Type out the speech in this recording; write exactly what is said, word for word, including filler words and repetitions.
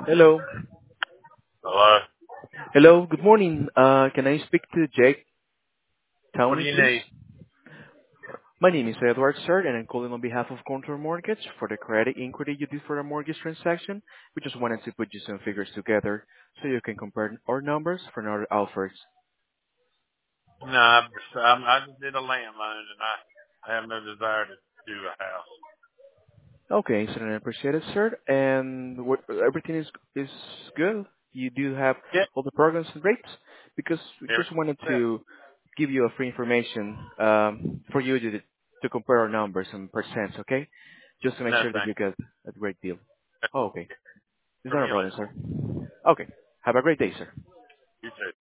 Hello. Hello. Hello, good morning. Uh, Can I speak to Jake What do Towney, you please? need? My name is Edward, sir, and I'm calling on behalf of Contour Mortgage for the credit inquiry you did for a mortgage transaction. We just wanted to put you some figures together so you can compare our numbers for our offers. No, I'm, I'm, I just did a land loan, and I, I have no desire to do a house. Okay, so I appreciate it, sir. And what, everything is is good? You do have Yeah. all the programs and rates? Because we just Everything wanted set. to give you a free information um, for you to to compare our numbers and percents, okay? Just to make No, sure that thank you get a great deal. you. Oh, okay. It's From not a you problem, later. sir. Okay. Have a great day, sir. You too.